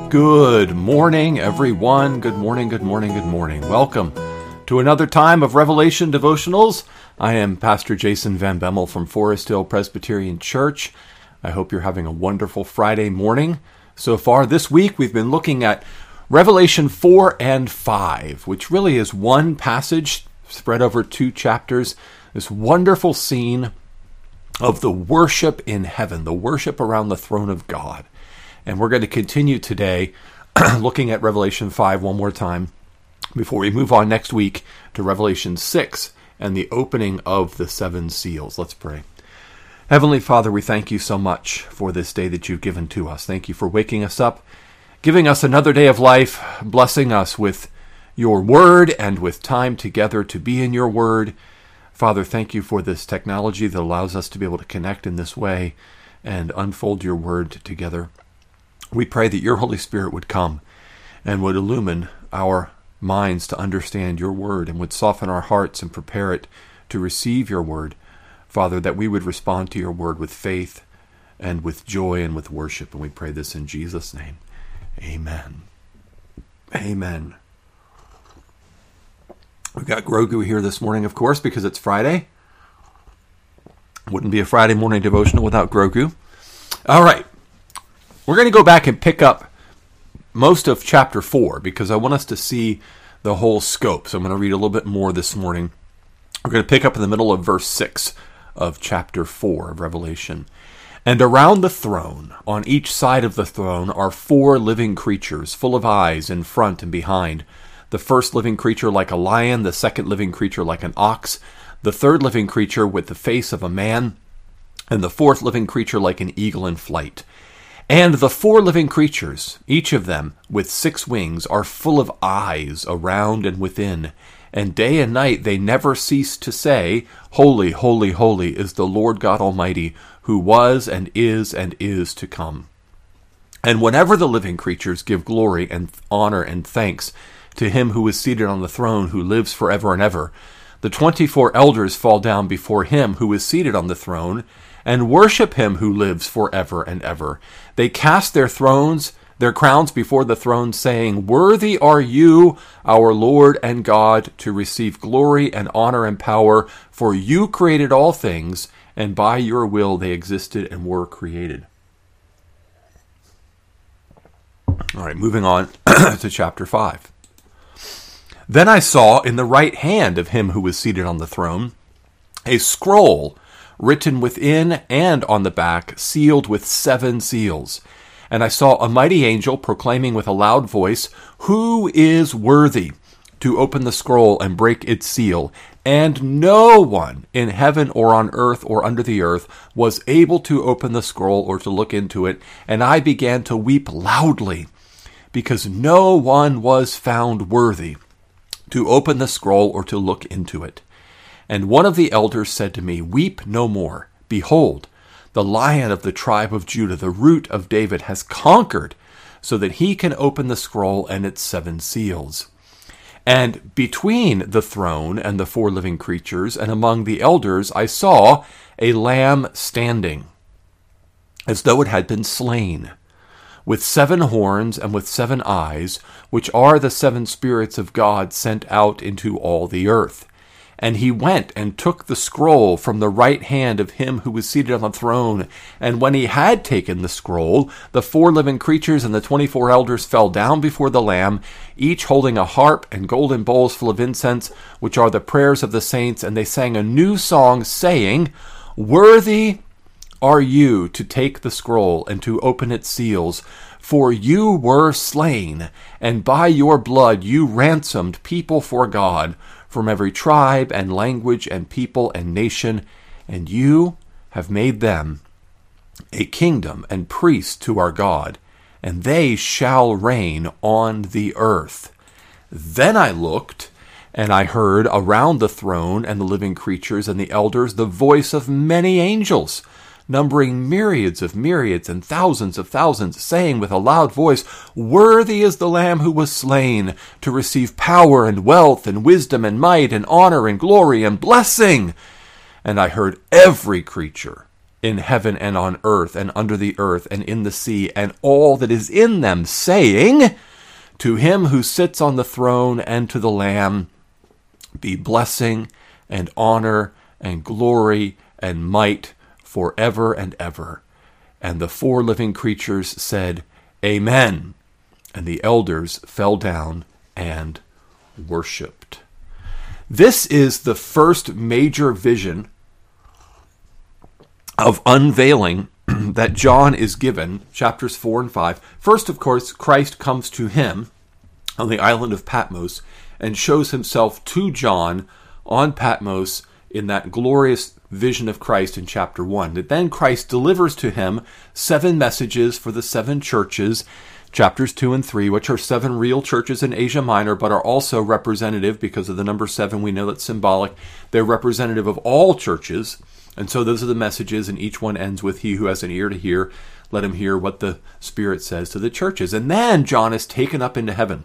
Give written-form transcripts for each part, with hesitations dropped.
Good morning, everyone. Good morning, good morning, good morning. Welcome to another time of Revelation Devotionals. I am Pastor Jason Van Bemmel from Forest Hill Presbyterian Church. I hope you're having a wonderful Friday morning. So far this week, we've been looking at Revelation 4 and 5, which really is one passage spread over 2 chapters. This wonderful scene of the worship in heaven, the worship around the throne of God. And we're going to continue today looking at Revelation 5 one more time before we move on next week to Revelation 6 and the opening of the 7 seals. Let's pray. Heavenly Father, we thank you so much for this day that you've given to us. Thank you for waking us up, giving us another day of life, blessing us with your word and with time together to be in your word. Father, thank you for this technology that allows us to be able to connect in this way and unfold your word together. We pray that your Holy Spirit would come and would illumine our minds to understand your word and would soften our hearts and prepare it to receive your word. Father, that we would respond to your word with faith and with joy and with worship. And we pray this in Jesus' name. Amen. Amen. We've got Grogu here this morning, of course, because it's Friday. Wouldn't be a Friday morning devotional without Grogu. All right. We're going to go back and pick up most of chapter 4 because I want us to see the whole scope. So I'm going to read a little bit more this morning. We're going to pick up in the middle of verse 6 of chapter 4 of Revelation. And around the throne, on each side of the throne, are 4 living creatures, full of eyes in front and behind. The first living creature like a lion, the second living creature like an ox, the third living creature with the face of a man, and the fourth living creature like an eagle in flight. And the 4 living creatures, each of them with 6 wings, are full of eyes around and within. And day and night they never cease to say, Holy, holy, holy is the Lord God Almighty, who was and is to come. And whenever the living creatures give glory and honor and thanks to him who is seated on the throne, who lives forever and ever, the 24 elders fall down before him who is seated on the throne, and worship him who lives forever and ever. They cast their crowns before the throne, saying, Worthy are you, our Lord and God, to receive glory and honor and power, for you created all things, and by your will they existed and were created. All right, moving on to chapter 5. Then I saw in the right hand of him who was seated on the throne a scroll written within and on the back, sealed with 7 seals. And I saw a mighty angel proclaiming with a loud voice, Who is worthy to open the scroll and break its seal? And no one in heaven or on earth or under the earth was able to open the scroll or to look into it. And I began to weep loudly, because no one was found worthy to open the scroll or to look into it. And one of the elders said to me, Weep no more. Behold, the Lion of the tribe of Judah, the Root of David, has conquered, so that he can open the scroll and its 7 seals. And between the throne and the 4 living creatures, and among the elders, I saw a lamb standing, as though it had been slain, with 7 horns and with 7 eyes, which are the 7 spirits of God sent out into all the earth. And he went and took the scroll from the right hand of him who was seated on the throne. And when he had taken the scroll, the 4 living creatures and the 24 elders fell down before the Lamb, each holding a harp and golden bowls full of incense, which are the prayers of the saints. And they sang a new song, saying, Worthy are you to take the scroll and to open its seals, for you were slain, and by your blood you ransomed people for God, from every tribe and language and people and nation, and you have made them a kingdom and priests to our God, and they shall reign on the earth. Then I looked, and I heard around the throne and the living creatures and the elders the voice of many angels, numbering myriads of myriads and thousands of thousands, saying with a loud voice, Worthy is the Lamb who was slain to receive power and wealth and wisdom and might and honor and glory and blessing. And I heard every creature in heaven and on earth and under the earth and in the sea and all that is in them, saying, to him who sits on the throne and to the Lamb be blessing and honor and glory and might forever and ever. And the four living creatures said, Amen. And the elders fell down and worshipped. This is the first major vision of unveiling that John is given, chapters 4 and 5. First, of course, Christ comes to him on the island of Patmos and shows himself to John on Patmos in that glorious vision of Christ in chapter 1. That then Christ delivers to him 7 messages for the 7 churches, chapters 2 and 3, which are 7 real churches in Asia Minor, but are also representative, because of the number 7, we know that's symbolic. They're representative of all churches. And so those are the messages, and each one ends with, he who has an ear to hear, let him hear what the Spirit says to the churches. And then John is taken up into heaven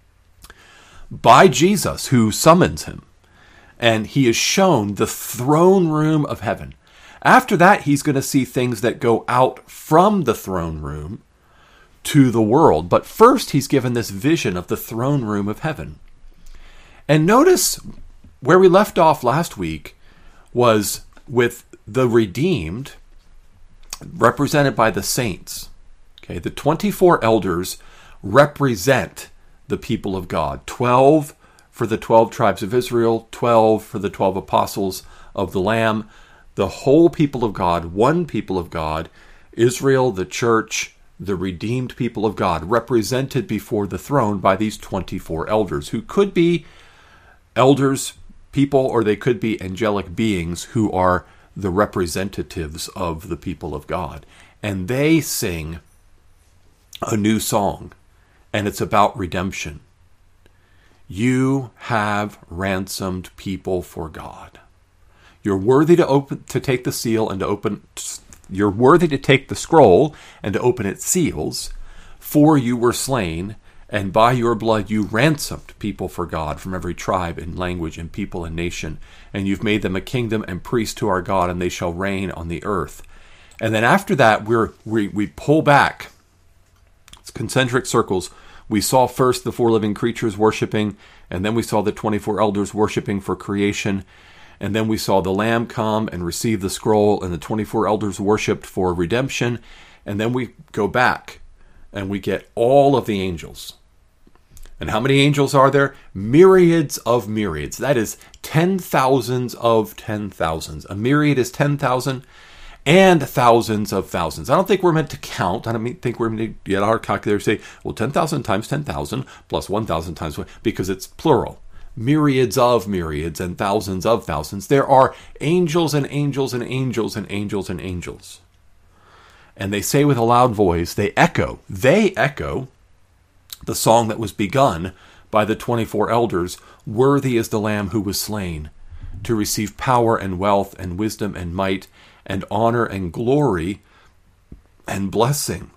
by Jesus, who summons him. And he is shown the throne room of heaven. After that, he's going to see things that go out from the throne room to the world. But first, he's given this vision of the throne room of heaven. And notice where we left off last week was with the redeemed, represented by the saints. Okay, the 24 elders represent the people of God. 12 for the 12 tribes of Israel, 12 for the 12 apostles of the Lamb, the whole people of God, one people of God, Israel, the church, the redeemed people of God, represented before the throne by these 24 elders, who could be elders, people, or they could be angelic beings who are the representatives of the people of God. And they sing a new song, and it's about redemption. You have ransomed people for God. You're worthy to take the seal and to open. You're worthy to take the scroll and to open its seals. For you were slain, and by your blood you ransomed people for God from every tribe and language and people and nation. And you've made them a kingdom and priests to our God, and they shall reign on the earth. And then after that, we pull back. It's concentric circles. We saw first the 4 living creatures worshiping, and then we saw the 24 elders worshiping for creation. And then we saw the Lamb come and receive the scroll, and the 24 elders worshipped for redemption. And then we go back, and we get all of the angels. And how many angels are there? Myriads of myriads. That is 10,000s of 10,000s. A myriad is 10,000 and thousands of thousands. I don't think we're meant to count. I don't think we're meant to get our calculator say, well, 10,000 times 10,000 plus 1,000 times 1, because it's plural. Myriads of myriads and thousands of thousands. There are angels and angels and angels and angels and angels. And they say with a loud voice, they echo the song that was begun by the 24 elders, worthy is the Lamb who was slain, to receive power and wealth and wisdom and might and honor and glory and blessing.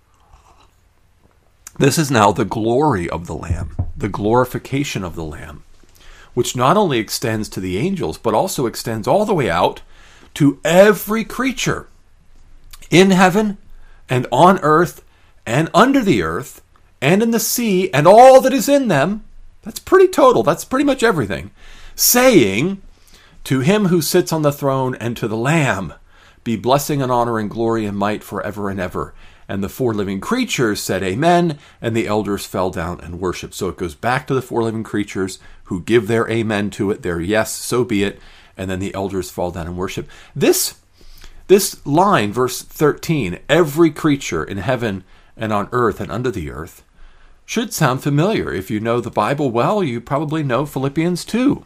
This is now the glory of the Lamb, the glorification of the Lamb, which not only extends to the angels, but also extends all the way out to every creature in heaven and on earth and under the earth and in the sea and all that is in them. That's pretty total. That's pretty much everything. Saying, to him who sits on the throne and to the Lamb be blessing and honor and glory and might forever and ever. And the 4 living creatures said amen, and the elders fell down and worshiped. So it goes back to the 4 living creatures who give their amen to it, their yes, so be it, and then the elders fall down and worship. This line, verse 13, every creature in heaven and on earth and under the earth, should sound familiar. If you know the Bible well, you probably know Philippians 2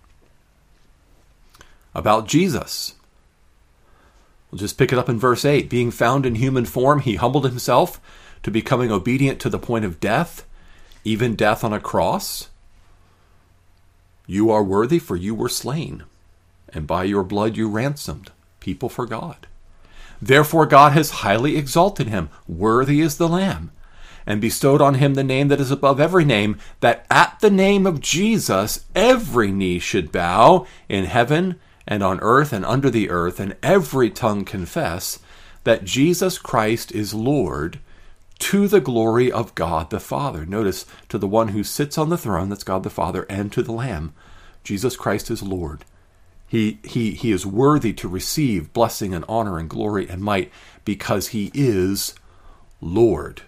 about Jesus. We'll just pick it up in verse 8. Being found in human form, he humbled himself to becoming obedient to the point of death, even death on a cross. You are worthy, for you were slain, and by your blood you ransomed people for God. Therefore God has highly exalted him. Worthy is the Lamb, and bestowed on him the name that is above every name, that at the name of Jesus every knee should bow in heaven and on earth and under the earth, and every tongue confess that Jesus Christ is Lord, to the glory of God the Father. Notice, to the one who sits on the throne, that's God the Father, and to the Lamb. Jesus Christ is Lord. He is worthy to receive blessing and honor and glory and might because he is Lord.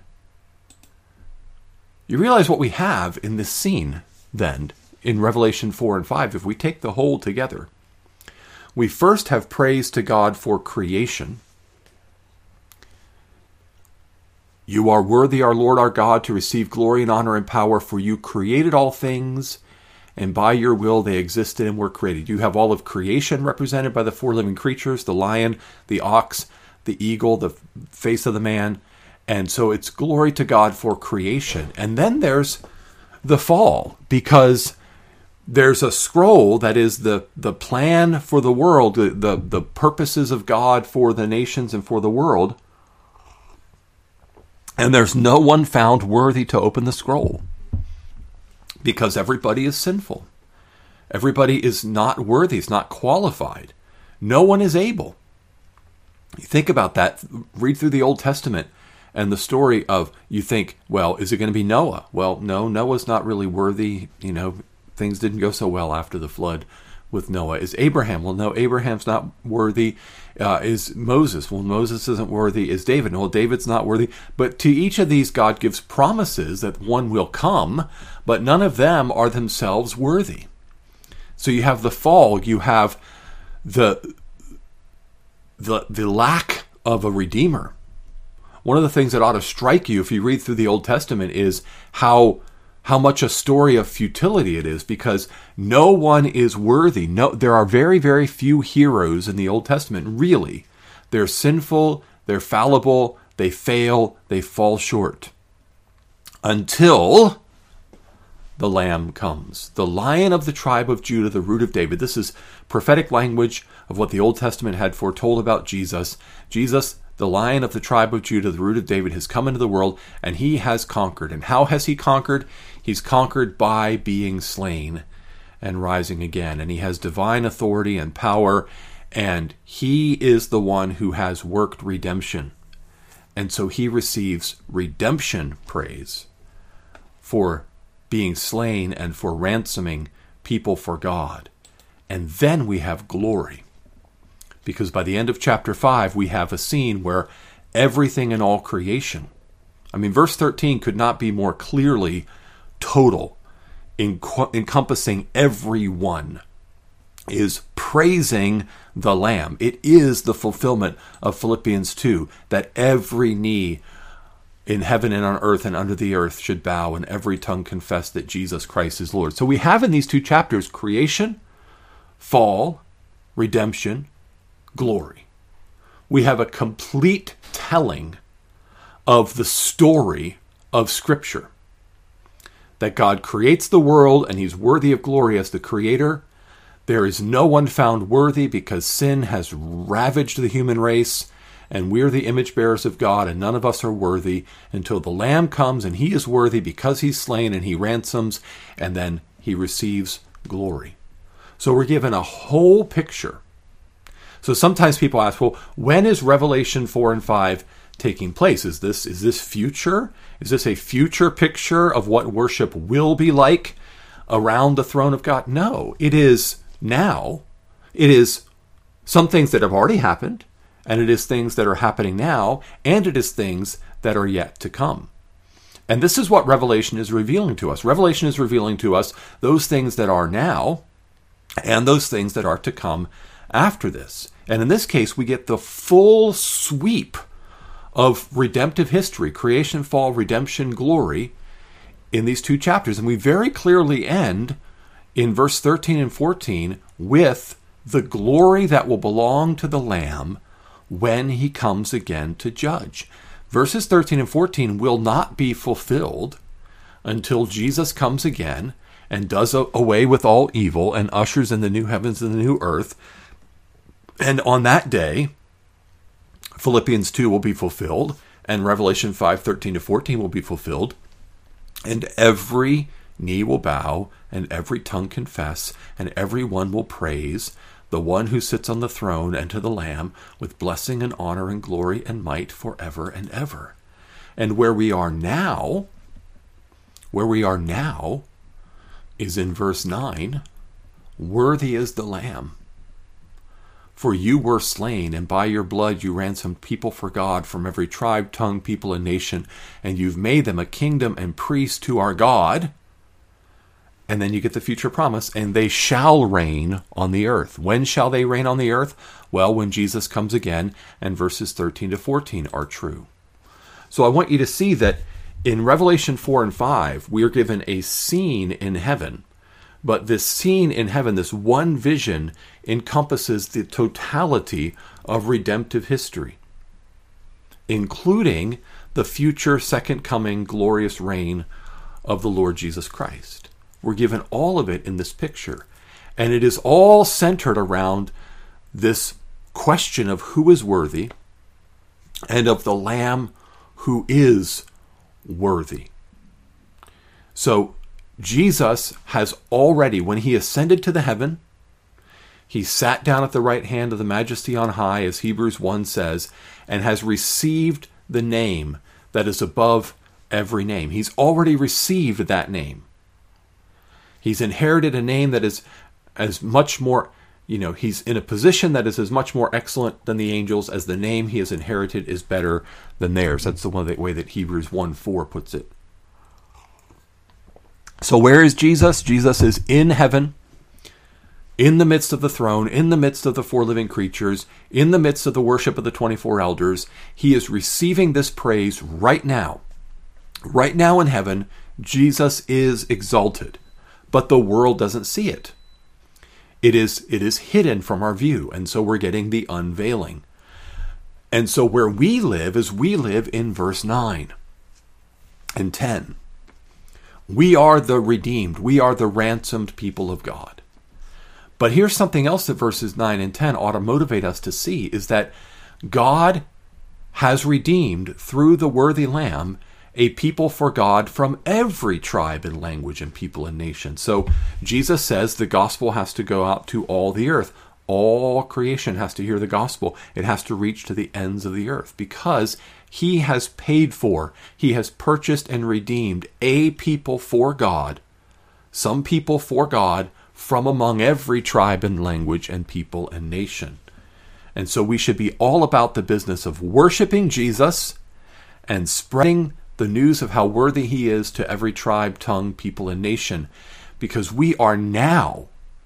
You realize what we have in this scene, then, in Revelation 4 and 5, if we take the whole together. We first have praise to God for creation. You are worthy, our Lord, our God, to receive glory and honor and power, for you created all things, and by your will they existed and were created. You have all of creation represented by the four living creatures, the lion, the ox, the eagle, the face of the man. And so it's glory to God for creation. And then there's the fall, because there's a scroll that is the plan for the world, the purposes of God for the nations and for the world. And there's no one found worthy to open the scroll, because everybody is sinful. Everybody is not worthy, is not qualified. No one is able. You think about that, read through the Old Testament, and the story of, you think, well, is it going to be Noah? Well, no, Noah's not really worthy. Things didn't go so well after the flood with Noah. Is Abraham? Well, no, Abraham's not worthy. Is Moses? Well, Moses isn't worthy. Is David? Well, David's not worthy. But to each of these, God gives promises that one will come, but none of them are themselves worthy. So you have the fall. You have the lack of a redeemer. One of the things that ought to strike you if you read through the Old Testament is how much a story of futility it is, because no one is worthy. No, there are very, very few heroes in the Old Testament, really. They're sinful, they're fallible, they fail, they fall short. Until the Lamb comes, the Lion of the tribe of Judah, the Root of David. This is prophetic language of what the Old Testament had foretold about Jesus. Jesus, the Lion of the tribe of Judah, the Root of David, has come into the world, and he has conquered. And how has he conquered? He's conquered by being slain and rising again. And he has divine authority and power, and he is the one who has worked redemption. And so he receives redemption praise for being slain and for ransoming people for God. And then we have glory. Because by the end of chapter 5, we have a scene where everything in all creation, verse 13 could not be more clearly total, encompassing everyone, is praising the Lamb. It is the fulfillment of Philippians 2, that every knee in heaven and on earth and under the earth should bow, and every tongue confess that Jesus Christ is Lord. So we have in these two chapters creation, fall, redemption, glory. We have a complete telling of the story of Scripture. That God creates the world and he's worthy of glory as the creator. There is no one found worthy because sin has ravaged the human race, and we're the image bearers of God, and none of us are worthy until the Lamb comes, and he is worthy because he's slain and he ransoms, and then he receives glory. So we're given a whole picture. So sometimes people ask, well, when is Revelation 4 and 5 taking place? Is this future? Is this a future picture of what worship will be like around the throne of God? No, it is now. It is some things that have already happened, and it is things that are happening now, and it is things that are yet to come. And this is what Revelation is revealing to us. Revelation is revealing to us those things that are now and those things that are to come after this. And in this case, we get the full sweep of redemptive history, creation, fall, redemption, glory, in these two chapters. And we very clearly end in verse 13 and 14 with the glory that will belong to the Lamb when he comes again to judge. Verses 13 and 14 will not be fulfilled until Jesus comes again and does away with all evil and ushers in the new heavens and the new earth. And on that day, Philippians 2 will be fulfilled, and Revelation 5:13 to 14 will be fulfilled, and every knee will bow, and every tongue confess, and every one will praise the one who sits on the throne, and to the Lamb, with blessing and honor and glory and might forever and ever. And where we are now is in verse 9, worthy is the Lamb. For you were slain, and by your blood you ransomed people for God from every tribe, tongue, people, and nation, and you've made them a kingdom and priests to our God. And then you get the future promise, and they shall reign on the earth. When shall they reign on the earth? Well, when Jesus comes again, and verses 13 to 14 are true. So I want you to see that in Revelation 4 and 5, we are given a scene in heaven. But this scene in heaven, this one vision, encompasses the totality of redemptive history, including the future second coming glorious reign of the Lord Jesus Christ. We're given all of it in this picture. And it is all centered around this question of who is worthy and of the Lamb who is worthy. So Jesus has already, when he ascended to the heaven, he sat down at the right hand of the Majesty on high, as Hebrews 1 says, and has received the name that is above every name. He's already received that name. He's inherited a name that is as much more, he's in a position that is as much more excellent than the angels as the name he has inherited is better than theirs. That's the way that Hebrews 1:4 puts it. So where is Jesus? Jesus is in heaven, in the midst of the throne, in the midst of the four living creatures, in the midst of the worship of the 24 elders. He is receiving this praise right now. Right now in heaven, Jesus is exalted, but the world doesn't see it. It is hidden from our view, and so we're getting the unveiling. And so where we live is we live in verse 9 and 10. We are the redeemed. We are the ransomed people of God. But here's something else that verses 9 and 10 ought to motivate us to see, is that God has redeemed through the worthy Lamb a people for God from every tribe and language and people and nation. So Jesus says the gospel has to go out to all the earth. All creation has to hear the gospel. It has to reach to the ends of the earth, because he has paid for, he has purchased and redeemed a people for God, some people for God from among every tribe and language and people and nation. And so we should be all about the business of worshiping Jesus and spreading the news of how worthy he is to every tribe, tongue, people, and nation, because we are now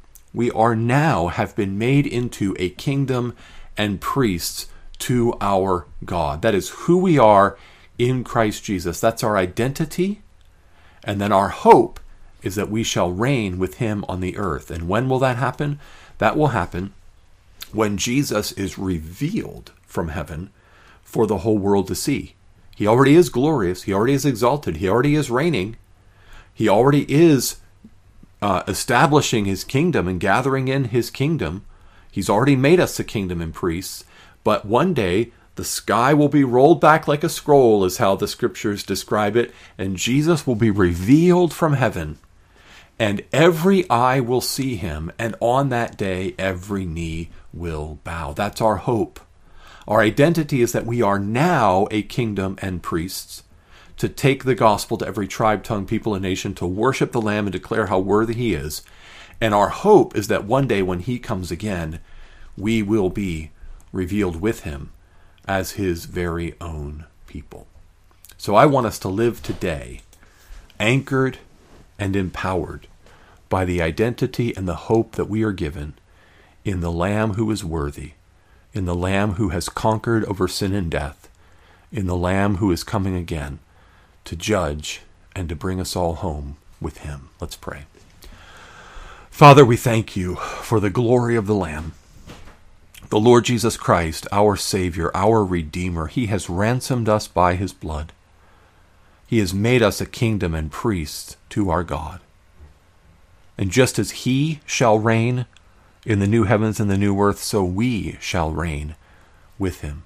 have been made into a kingdom and priests to our God. That is who we are in Christ Jesus. That's our identity. And then our hope is that we shall reign with him on the earth. And when will that happen? That will happen when Jesus is revealed from heaven for the whole world to see. He already is glorious. He already is exalted. He already is reigning. He already is establishing his kingdom and gathering in his kingdom. He's already made us a kingdom and priests. But one day, the sky will be rolled back like a scroll, is how the scriptures describe it, and Jesus will be revealed from heaven, and every eye will see him, and on that day, every knee will bow. That's our hope. Our identity is that we are now a kingdom and priests, to take the gospel to every tribe, tongue, people, and nation, to worship the Lamb and declare how worthy he is. And our hope is that one day when he comes again, we will be revealed with him as his very own people. So I want us to live today anchored and empowered by the identity and the hope that we are given in the Lamb who is worthy, in the Lamb who has conquered over sin and death, in the Lamb who is coming again to judge and to bring us all home with him. Let's pray. Father, we thank you for the glory of the Lamb, the Lord Jesus Christ, our Savior, our Redeemer. He has ransomed us by his blood. He has made us a kingdom and priests to our God. And just as he shall reign in the new heavens and the new earth, so we shall reign with him.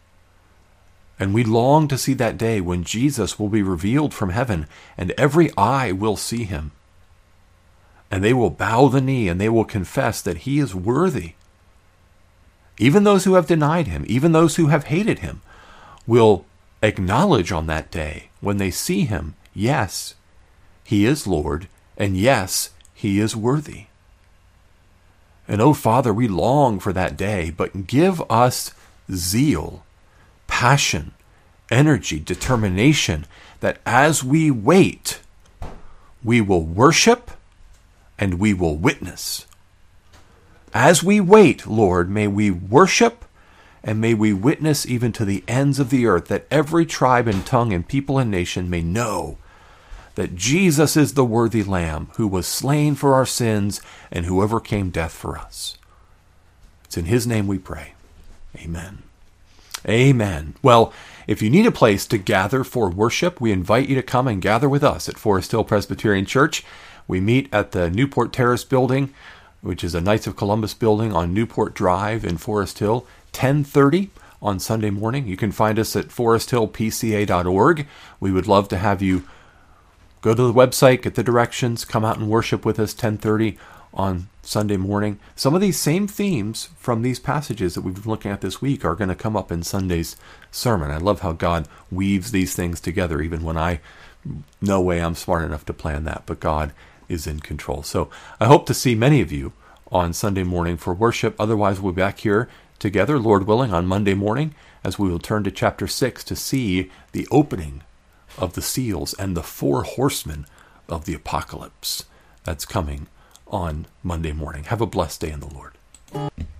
And we long to see that day when Jesus will be revealed from heaven, and every eye will see him. And they will bow the knee, and they will confess that he is worthy even those who have denied him, even those who have hated him, will acknowledge on that day when they see him, yes, he is Lord, and yes, he is worthy. And oh, Father, we long for that day, but give us zeal, passion, energy, determination, that as we wait, we will worship and we will witness. As we wait, Lord, may we worship and may we witness even to the ends of the earth, that every tribe and tongue and people and nation may know that Jesus is the worthy Lamb who was slain for our sins and who overcame death for us. It's in his name we pray. Amen. Amen. Well, if you need a place to gather for worship, we invite you to come and gather with us at Forest Hill Presbyterian Church. We meet at the Newport Terrace building, which is a Knights of Columbus building on Newport Drive in Forest Hill, 10:30 on Sunday morning. You can find us at foresthillpca.org. We would love to have you go to the website, get the directions, come out and worship with us 10:30 on Sunday morning. Some of these same themes from these passages that we've been looking at this week are going to come up in Sunday's sermon. I love how God weaves these things together, even when no way I'm smart enough to plan that, but God is in control. So I hope to see many of you on Sunday morning for worship. Otherwise, we'll be back here together, Lord willing, on Monday morning, as we will turn to chapter 6 to see the opening of the seals and the 4 horsemen of the apocalypse. That's coming on Monday morning. Have a blessed day in the Lord.